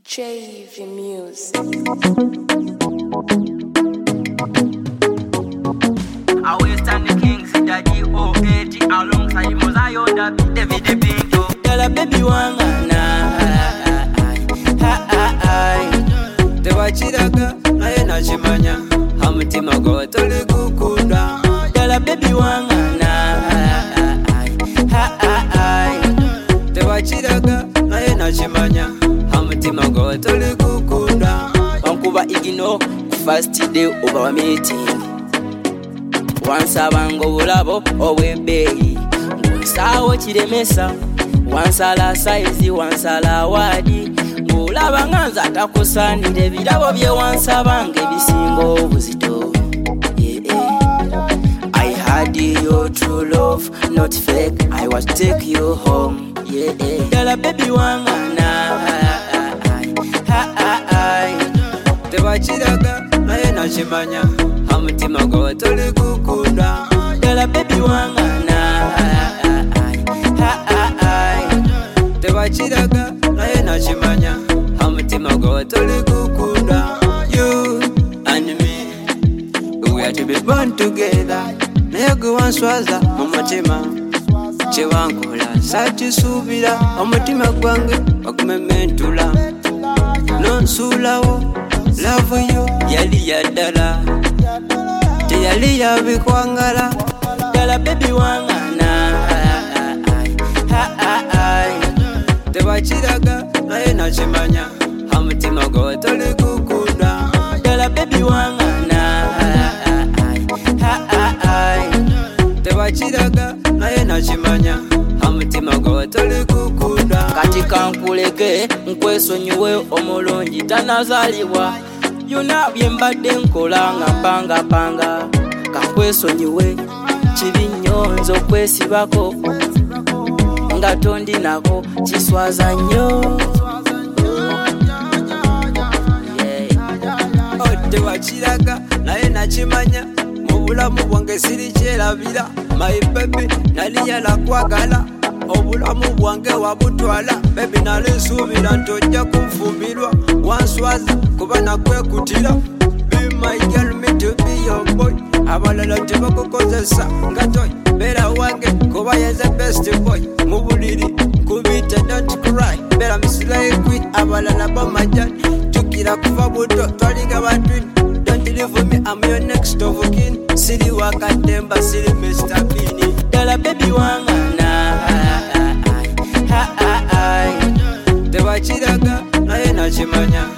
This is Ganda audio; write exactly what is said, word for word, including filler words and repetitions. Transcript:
J V Music. I will stand the kings, Daddy O A G alongside Mozayo, that David the Pinto. Tell a baby wangana, ha ha ha. Te wachiraga, naye nachimanya. Hamutima go toli kukunda. Tell a baby wangana, ha ha ha. Te wachiraga, naye nachimanya. Hamutima go toli kukunda. Wankuba igino, first day over a meeting. Wansaba ng'obulabo obw'ebbeeyi ng'onsaawo kiremesa wansala sayizi wansala awaadi ng'olaba nga nze atakusaanira ebirabo bye wansaba ng'ebisinga obuzito. Yeah, yeah. I had your true love, not fake. I was take you home. Yeah, yeah. Dala baby wangana, tebakiraga naye nakimanya. Hamutima go toli kukunda. Dala baby wangana, tebakiraga naye nakimanya. Hamutima go toli kukunda. You and me, we are to be born together. Naye gwe wanswaza mu mutima kye wankola sakisuubira. Omutima gwange wagumementula nonsuulawo. Love you yali yaddala teyali yabikwangala. Dala baby wangana, tebakiraga naye nakimanya. Hamutima go toli kukunda. Dala baby wangana, tebakiraga naye nakimanya. Hamutima go toli kukunda. Kati kankuleke nkwesonyiwe omulungi tanazaalibwa. Yona byembadde nkola nga panga panga. Kankwesonyiwe kibi nnyo nze okwesibako nga tondi nako kiswaza nnyo. Tewakiraga naye nakimanya. Mu bulamu bwange siri kyerabira. My baby nali yalakwagala. Obulamu bwange wabutwala. Baby nali nsuubira ntojja kunfumbirwa. Wanswaza kuba nakwekutira. Be my girl, me to be your boy. Abalala tebakukozesa nga toy. Beera wange kuba yeze best boy. Mu buliri nkubita don't cry. Beera misilekwi abalala bamajani. Tukira kuva buto twalinga batwini. Don't leave me, I'm your next of kin. Siri wakatemba siri Mister Beanie. Dala baby wangana, tebakiraga naye nakimanya.